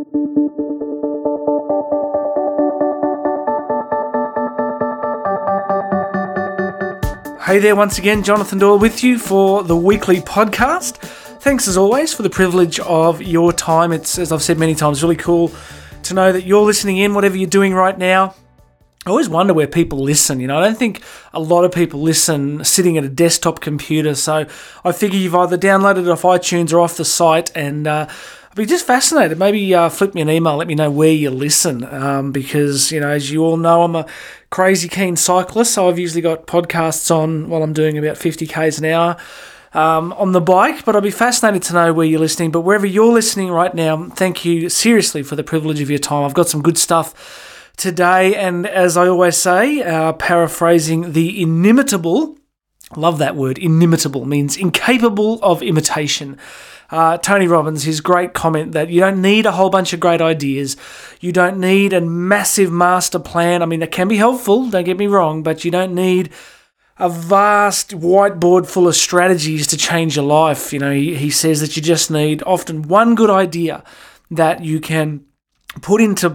Hey there, once again, Jonathan Doyle with you for the weekly podcast. Thanks as always for the privilege of your time. It's, as I've said many times, really cool to know that you're listening in, whatever you're doing right now. I always wonder where people listen. I don't think a lot of people listen sitting at a desktop computer. So I figure you've either downloaded it off iTunes or off the site, and I'd be just fascinated. Maybe flip me an email, let me know where you listen, because, as you all know, I'm a crazy keen cyclist, so I've usually got podcasts on while I'm doing about 50 k's an hour on the bike, but I'd be fascinated to know where you're listening. But wherever you're listening right now, thank you seriously for the privilege of your time. I've got some good stuff today, and as I always say, paraphrasing the inimitable, love that word, inimitable, means incapable of imitation. Tony Robbins, his great comment that you don't need a whole bunch of great ideas. You don't need a massive master plan. I mean, that can be helpful, don't get me wrong, but you don't need a vast whiteboard full of strategies to change your life. He says that you just need often one good idea that you can put into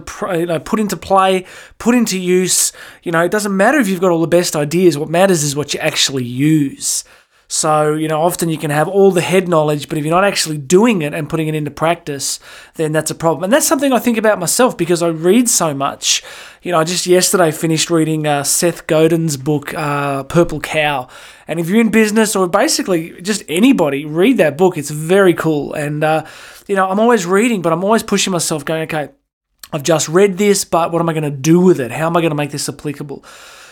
play, put into use. It doesn't matter if you've got all the best ideas. What matters is what you actually use. So, often you can have all the head knowledge, but if you're not actually doing it and putting it into practice, then that's a problem. And that's something I think about myself because I read so much. I just yesterday finished reading Seth Godin's book, Purple Cow. And if you're in business or basically just anybody, read that book. It's very cool. And, I'm always reading, but I'm always pushing myself going, okay, I've just read this, but what am I going to do with it? How am I going to make this applicable?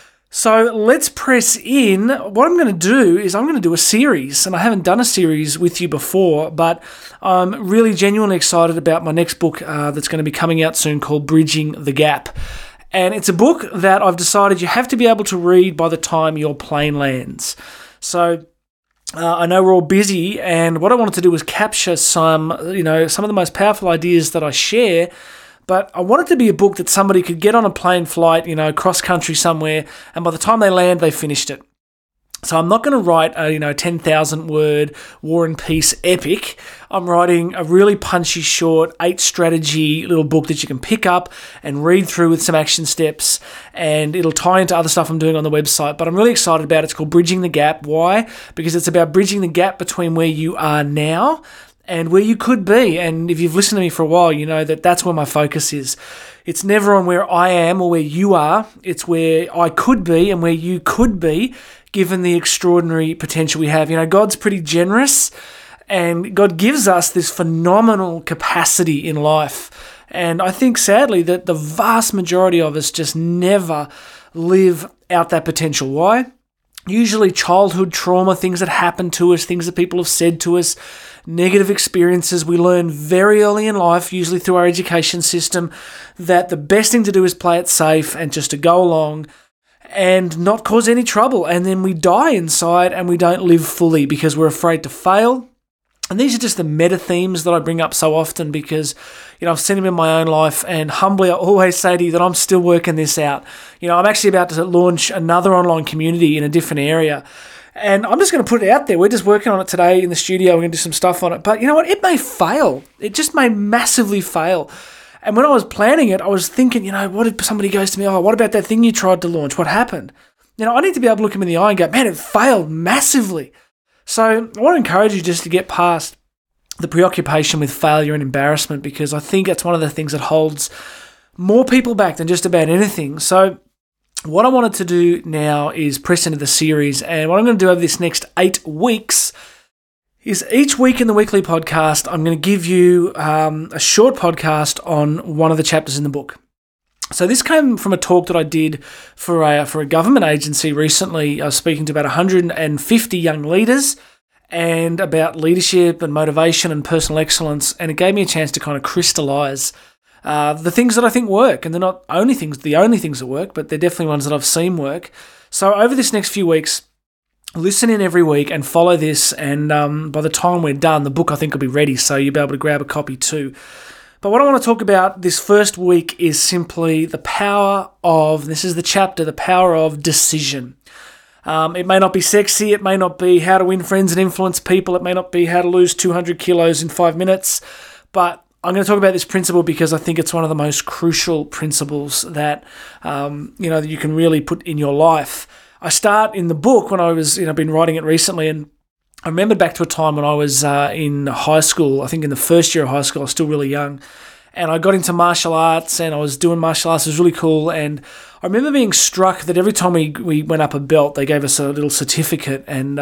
So let's press in. What I'm going to do is I'm going to do a series, and I haven't done a series with you before, but I'm really genuinely excited about my next book that's going to be coming out soon called Bridging the Gap. And it's a book that I've decided you have to be able to read by the time your plane lands. So I know we're all busy, and what I wanted to do was capture some of the most powerful ideas that I share. But I want it to be a book that somebody could get on a plane flight, cross country somewhere, and by the time they land, they finished it. So I'm not going to write a 10,000 word War and Peace epic. I'm writing a really punchy, short, 8-strategy little book that you can pick up and read through with some action steps, and it'll tie into other stuff I'm doing on the website. But I'm really excited about it. It's called Bridging the Gap. Why? Because it's about bridging the gap between where you are now and where you could be. And if you've listened to me for a while, you know that that's where my focus is. It's never on where I am or where you are. It's where I could be and where you could be, given the extraordinary potential we have. God's pretty generous, and God gives us this phenomenal capacity in life. And I think, sadly, that the vast majority of us just never live out that potential. Why? Usually childhood trauma, things that happen to us, things that people have said to us, negative experiences. We learn very early in life, usually through our education system, that the best thing to do is play it safe and just to go along and not cause any trouble. And then we die inside and we don't live fully because we're afraid to fail. And these are just the meta themes that I bring up so often because, I've seen them in my own life, and humbly I always say to you that I'm still working this out. I'm actually about to launch another online community in a different area, and I'm just going to put it out there. We're just working on it today in the studio. We're going to do some stuff on it. But you know what? It may fail. It just may massively fail. And when I was planning it, I was thinking, what if somebody goes to me, what about that thing you tried to launch? What happened? I need to be able to look him in the eye and go, man, it failed massively. So I want to encourage you just to get past the preoccupation with failure and embarrassment, because I think that's one of the things that holds more people back than just about anything. So what I wanted to do now is press into the series, and what I'm going to do over this next 8 weeks is each week in the weekly podcast, I'm going to give you a short podcast on one of the chapters in the book. So this came from a talk that I did for a government agency recently. I was speaking to about 150 young leaders and about leadership and motivation and personal excellence, and it gave me a chance to kind of crystallize the things that I think work. And they're not the only things that work, but they're definitely ones that I've seen work. So over this next few weeks, listen in every week and follow this, and by the time we're done, the book I think will be ready, so you'll be able to grab a copy too. But what I want to talk about this first week is simply the power of, this is the chapter, the power of decision. It may not be sexy, it may not be how to win friends and influence people, it may not be how to lose 200 kilos in 5 minutes, but I'm going to talk about this principle because I think it's one of the most crucial principles that, that you can really put in your life. I start in the book when I was, been writing it recently, and I remembered back to a time when I was in high school. I think in the first year of high school, I was still really young. And I got into martial arts, and I was doing martial arts. It was really cool. And I remember being struck that every time we went up a belt, they gave us a little certificate. And,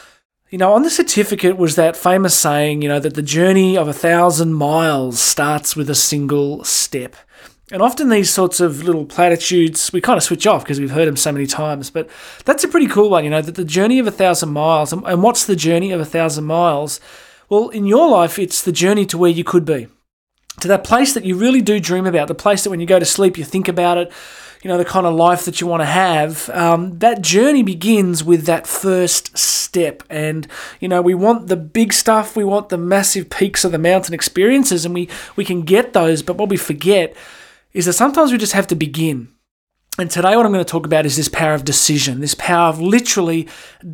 on the certificate was that famous saying, that the journey of 1,000 miles starts with a single step. And often these sorts of little platitudes, we kind of switch off because we've heard them so many times. But that's a pretty cool one, that the journey of 1,000 miles. And what's the journey of 1,000 miles? Well, in your life, it's the journey to where you could be. To that place that you really do dream about, the place that when you go to sleep, you think about it, the kind of life that you want to have. That journey begins with that first step. And, we want the big stuff, we want the massive peaks of the mountain experiences, and we can get those. But what we forget is that sometimes we just have to begin. And today what I'm going to talk about is this power of decision, this power of literally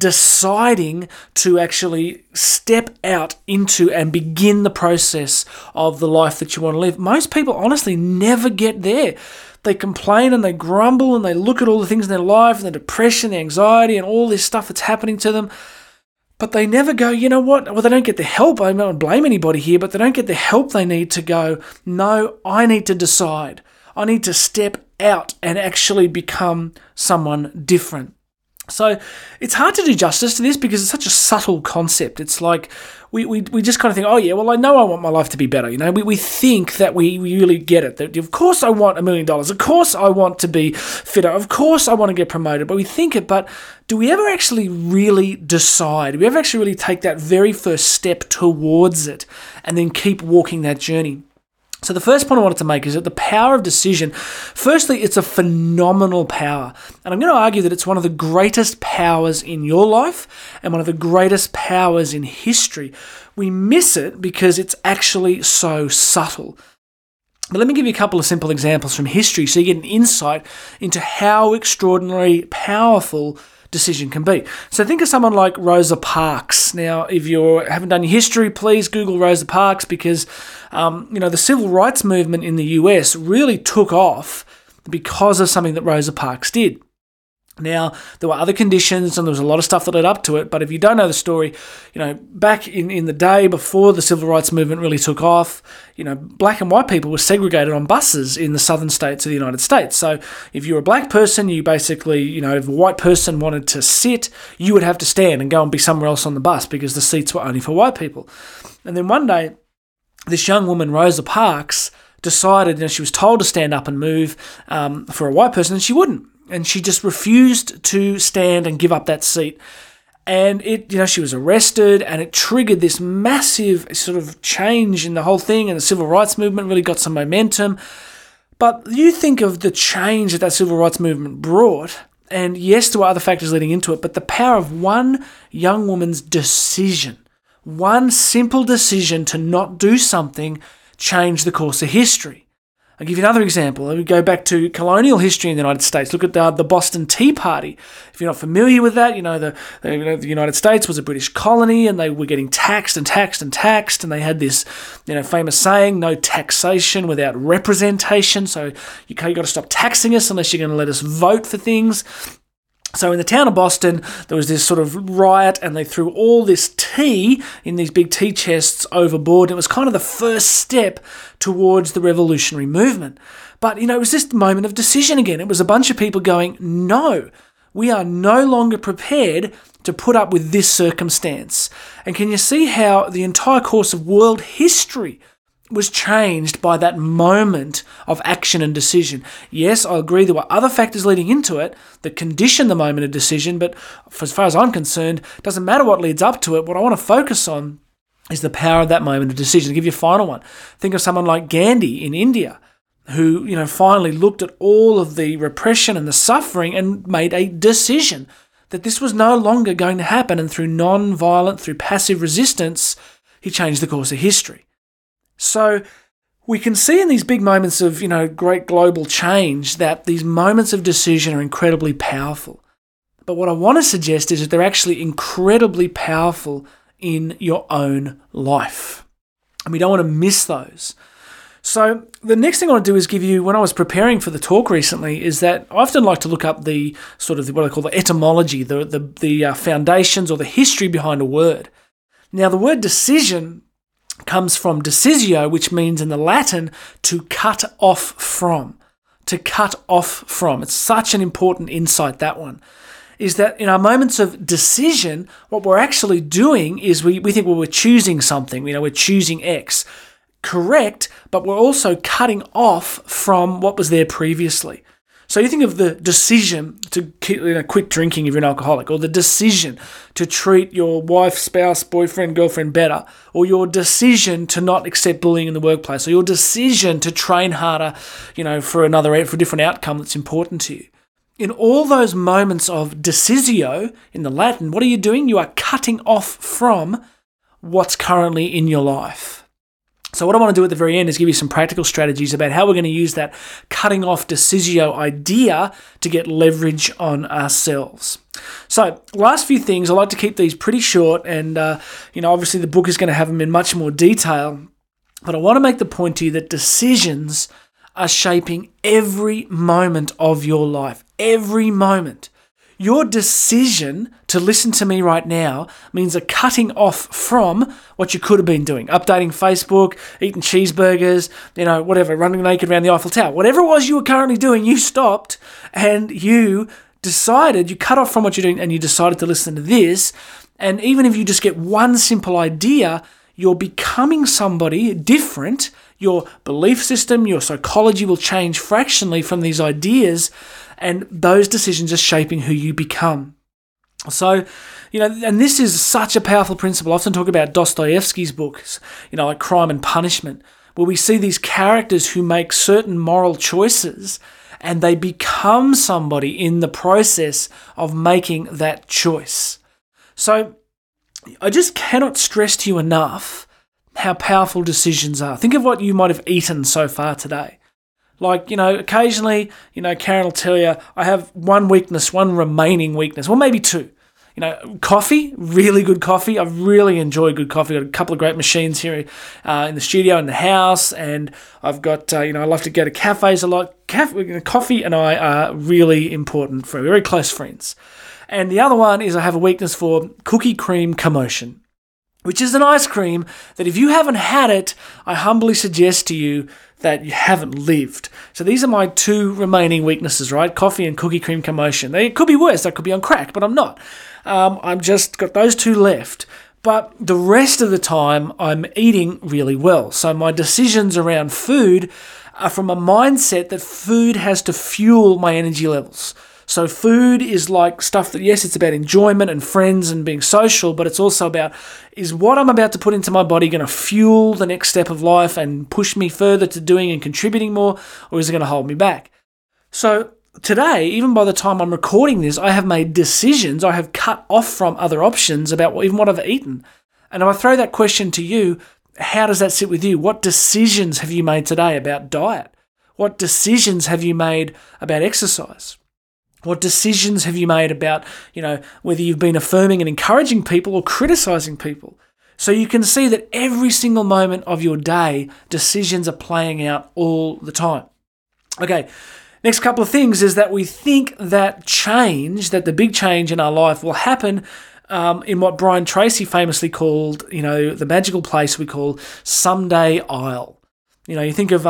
deciding to actually step out into and begin the process of the life that you want to live. Most people honestly never get there. They complain and they grumble and they look at all the things in their life and the depression, the anxiety and all this stuff that's happening to them. But they never go, you know what? Well, they don't get the help. I don't blame anybody here, but they don't get the help they need to go, no, I need to decide. I need to step out and actually become someone different. So it's hard to do justice to this because it's such a subtle concept. It's like we just kind of think, oh yeah, well I know I want my life to be better. We think that we really get it. That of course I want $1 million. Of course I want to be fitter. Of course I want to get promoted. But we think it, but do we ever actually really decide? Do we ever actually really take that very first step towards it and then keep walking that journey? So the first point I wanted to make is that the power of decision, firstly, it's a phenomenal power. And I'm going to argue that it's one of the greatest powers in your life and one of the greatest powers in history. We miss it because it's actually so subtle. But let me give you a couple of simple examples from history so you get an insight into how extraordinarily powerful decision can be. So think of someone like Rosa Parks. Now, if you haven't done your history, please Google Rosa Parks because, the civil rights movement in the US really took off because of something that Rosa Parks did. Now, there were other conditions and there was a lot of stuff that led up to it, but if you don't know the story, back in the day before the civil rights movement really took off, black and white people were segregated on buses in the southern states of the United States. So if you were a black person, you basically, if a white person wanted to sit, you would have to stand and go and be somewhere else on the bus because the seats were only for white people. And then one day, this young woman, Rosa Parks, decided, she was told to stand up and move for a white person, and she wouldn't. And she just refused to stand and give up that seat. And she was arrested, and it triggered this massive sort of change in the whole thing, and the civil rights movement really got some momentum. But you think of the change that civil rights movement brought, and yes, there were other factors leading into it, but the power of one young woman's decision, one simple decision to not do something, changed the course of history. I'll give you another example. We go back to colonial history in the United States. Look at the Boston Tea Party. If you're not familiar with that, the United States was a British colony and they were getting taxed and taxed and taxed, and they had this famous saying, no taxation without representation. So you got to stop taxing us unless you're going to let us vote for things. So in the town of Boston, there was this sort of riot and they threw all this tea in these big tea chests overboard. It was kind of the first step towards the revolutionary movement. But, it was this moment of decision again. It was a bunch of people going, no, we are no longer prepared to put up with this circumstance. And can you see how the entire course of world history was changed by that moment of action and decision? Yes, I agree there were other factors leading into it that conditioned the moment of decision, but as far as I'm concerned, it doesn't matter what leads up to it. What I want to focus on is the power of that moment of decision. I'll give you a final one. Think of someone like Gandhi in India, who finally looked at all of the repression and the suffering and made a decision that this was no longer going to happen, and through non-violent, through passive resistance, he changed the course of history. So we can see in these big moments of, great global change that these moments of decision are incredibly powerful. But what I want to suggest is that they're actually incredibly powerful in your own life. and we don't want to miss those. So the next thing I want to do is give you, when I was preparing for the talk recently, is that I often like to look up the sort of what I call the etymology, the foundations or the history behind a word. Now, the word decision comes from decisio, which means in the Latin to cut off from. To cut off from. It's such an important insight, that one. Is that in our moments of decision, what we're actually doing is we think, well, we're choosing something, we're choosing X. Correct, but we're also cutting off from what was there previously. So you think of the decision to quit drinking if you're an alcoholic, or the decision to treat your wife, spouse, boyfriend, girlfriend better, or your decision to not accept bullying in the workplace, or your decision to train harder, for a different outcome that's important to you. In all those moments of decisio in the Latin, what are you doing? You are cutting off from what's currently in your life. So what I want to do at the very end is give you some practical strategies about how we're going to use that cutting off decisio idea to get leverage on ourselves. So last few things, I like to keep these pretty short, and obviously the book is going to have them in much more detail, but I want to make the point to you that decisions are shaping every moment of your life. Every moment. Your decision to listen to me right now means a cutting off from what you could have been doing. Updating Facebook, eating cheeseburgers, whatever, running naked around the Eiffel Tower. Whatever it was you were currently doing, you stopped and you cut off from what you're doing and you decided to listen to this. And even if you just get one simple idea, you're becoming somebody different. Your belief system, your psychology will change fractionally from these ideas, and those decisions are shaping who you become. So, and this is such a powerful principle. I often talk about Dostoevsky's books, like Crime and Punishment, where we see these characters who make certain moral choices and they become somebody in the process of making that choice. So I just cannot stress to you enough how powerful decisions are. Think of what you might have eaten so far today. Like, occasionally, Karen will tell you, I have one remaining weakness, or maybe two. Coffee, really good coffee. I really enjoy good coffee. I've got a couple of great machines here in the studio, in the house, and I've got, I love to go to cafes a lot. Coffee and I are really important, very close friends. And the other one is I have a weakness for cookie cream commotion, which is an ice cream that if you haven't had it, I humbly suggest to you that you haven't lived. So these are my two remaining weaknesses, right? Coffee and cookie cream commotion. They could be worse. I could be on crack, but I'm not. I'm just got those two left. But the rest of the time, I'm eating really well. So my decisions around food are from a mindset that food has to fuel my energy levels. So food is like stuff that, yes, it's about enjoyment and friends and being social, but it's also about, is what I'm about to put into my body going to fuel the next step of life and push me further to doing and contributing more, or is it going to hold me back? So today, even by the time I'm recording this, I have made decisions, I have cut off from other options about even what I've eaten. And if I throw that question to you, how does that sit with you? What decisions have you made today about diet? What decisions have you made about exercise? What decisions have you made about, whether you've been affirming and encouraging people or criticizing people? So you can see that every single moment of your day, decisions are playing out all the time. Okay, next couple of things is that we think that the big change in our life will happen in what Brian Tracy famously called, the magical place we call Someday Isle. You think of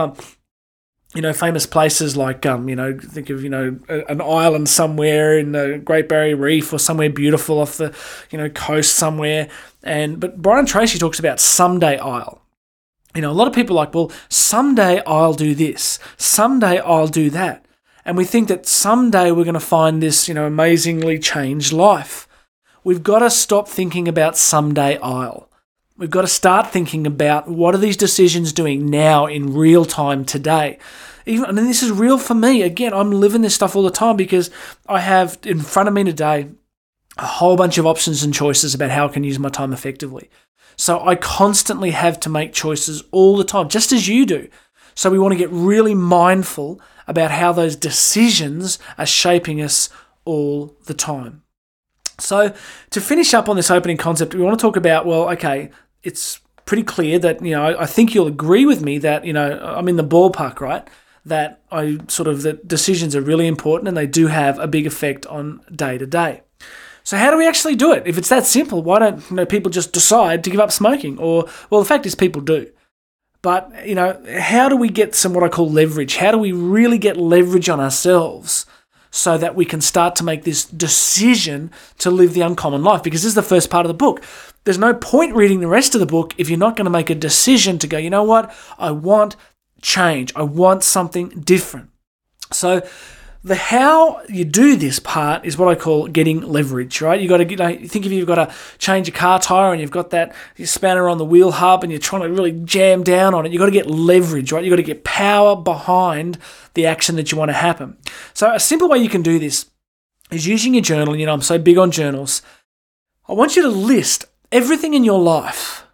famous places like, think of, an island somewhere in the Great Barrier Reef or somewhere beautiful off the, coast somewhere. But Brian Tracy talks about Someday Isle. A lot of people are like, well, someday I'll do this. Someday I'll do that. And we think that someday we're going to find this, amazingly changed life. We've got to stop thinking about Someday Isle. We've got to start thinking about what are these decisions doing now in real time today. And this is real for me. Again, I'm living this stuff all the time because I have in front of me today a whole bunch of options and choices about how I can use my time effectively. So I constantly have to make choices all the time, just as you do. So we want to get really mindful about how those decisions are shaping us all the time. So to finish up on this opening concept, we want to talk about, it's pretty clear that, I think you'll agree with me that, I'm in the ballpark, right? That that decisions are really important and they do have a big effect on day to day. So how do we actually do it? If it's that simple, why don't people just decide to give up smoking? Or, well, the fact is people do. But, how do we get some what I call leverage? How do we really get leverage on ourselves so that we can start to make this decision to live the uncommon life? Because this is the first part of the book. There's no point reading the rest of the book if you're not going to make a decision to go, you know what? I want change. I want something different. So the how you do this part is what I call getting leverage, right? You got to think if you've got to change a car tire and you've got that spanner on the wheel hub and you're trying to really jam down on it. You got to get leverage, right? You got to get power behind the action that you want to happen. So a simple way you can do this is using your journal. I'm so big on journals. I want you to list everything in your life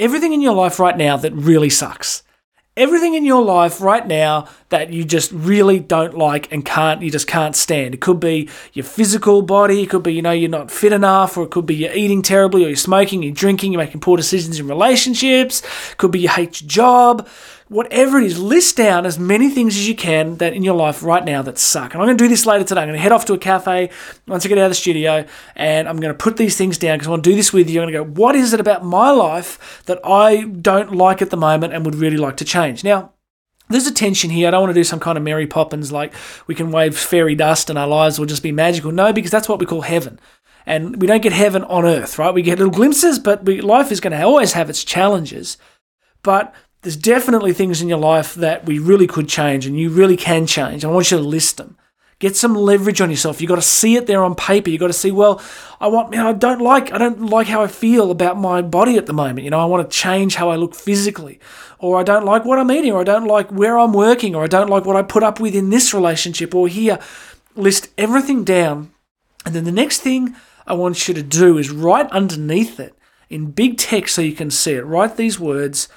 right now that really sucks. Everything in your life right now that you just really don't like and you just can't stand. It could be your physical body, it could be, you're not fit enough, or it could be you're eating terribly, or you're smoking, you're drinking, you're making poor decisions in relationships, it could be you hate your job. Whatever it is, list down as many things as you can that in your life right now that suck. And I'm going to do this later today. I'm going to head off to a cafe once I get out of the studio, and I'm going to put these things down because I want to do this with you. I'm going to go, what is it about my life that I don't like at the moment and would really like to change? Now, there's a tension here. I don't want to do some kind of Mary Poppins like we can wave fairy dust and our lives will just be magical. No, because that's what we call heaven. And we don't get heaven on earth, right? We get little glimpses, but life is going to always have its challenges. But there's definitely things in your life that we really could change and you really can change. I want you to list them. Get some leverage on yourself. You've got to see it there on paper. You've got to see, well, I don't like how I feel about my body at the moment. I want to change how I look physically, or I don't like what I'm eating, or I don't like where I'm working, or I don't like what I put up with in this relationship or here. List everything down. And then the next thing I want you to do is write underneath it in big text so you can see it. Write these words: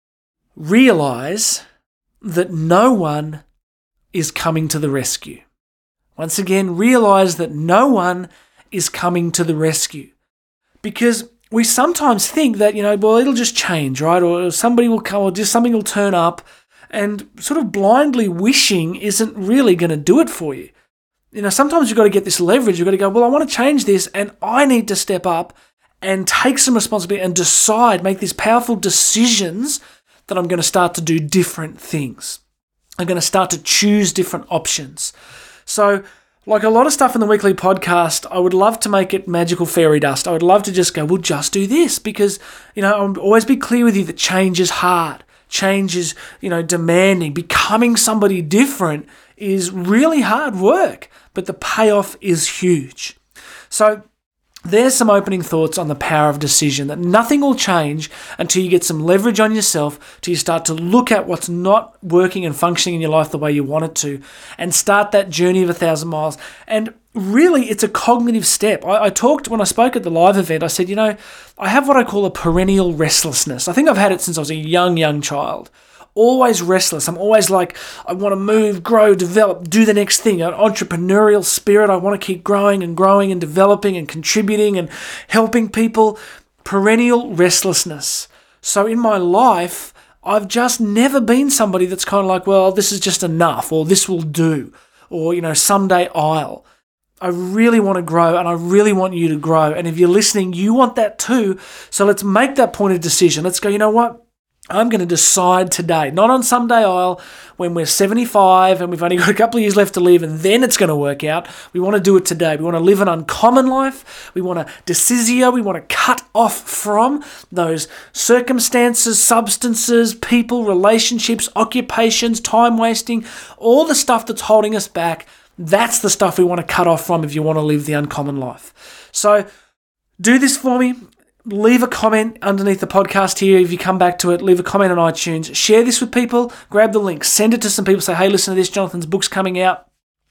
realize that no one is coming to the rescue. Once again, realize that no one is coming to the rescue. Because we sometimes think that, well, it'll just change, right? Or somebody will come, or just something will turn up, and sort of blindly wishing isn't really going to do it for you. Sometimes you've got to get this leverage. You've got to go, well, I want to change this, and I need to step up and take some responsibility and decide, make these powerful decisions that I'm going to start to do different things. I'm going to start to choose different options. So, like a lot of stuff in the weekly podcast, I would love to make it magical fairy dust. I would love to just go, well, just do this, because, I'll always be clear with you that change is hard. Change is, demanding. Becoming somebody different is really hard work, but the payoff is huge. So, there's some opening thoughts on the power of decision, that nothing will change until you get some leverage on yourself, till you start to look at what's not working and functioning in your life the way you want it to, and start that journey of 1,000 miles. And really, it's a cognitive step. I talked, when I spoke at the live event, I said, I have what I call a perennial restlessness. I think I've had it since I was a young child. Always restless. I'm always like, I want to move, grow, develop, do the next thing. An entrepreneurial spirit. I want to keep growing and developing and contributing and helping people. Perennial restlessness. So in my life, I've just never been somebody that's kind of like, well, this is just enough, or this will do, or, someday I'll. I really want to grow, and I really want you to grow. And if you're listening, you want that too. So let's make that point of decision. Let's go, you know what? I'm going to decide today, not on someday I'll, when we're 75 and we've only got a couple of years left to live and then it's going to work out. We want to do it today. We want to live an uncommon life. We want to desizio. We want to cut off from those circumstances, substances, people, relationships, occupations, time wasting, all the stuff that's holding us back. That's the stuff we want to cut off from if you want to live the uncommon life. So do this for me. Leave a comment underneath the podcast here. If you come back to it, leave a comment on iTunes. Share this with people. Grab the link. Send it to some people. Say, hey, listen to this. Jonathan's book's coming out.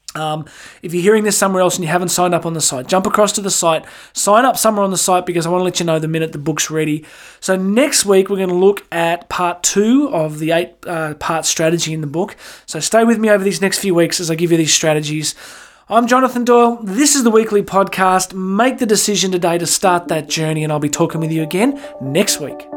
If you're hearing this somewhere else and you haven't signed up on the site, jump across to the site. Sign up somewhere on the site, because I want to let you know the minute the book's ready. So next week, we're going to look at part 2 of the 8-part strategy in the book. So stay with me over these next few weeks as I give you these strategies. I'm Jonathan Doyle. This is the weekly podcast. Make the decision today to start that journey, and I'll be talking with you again next week.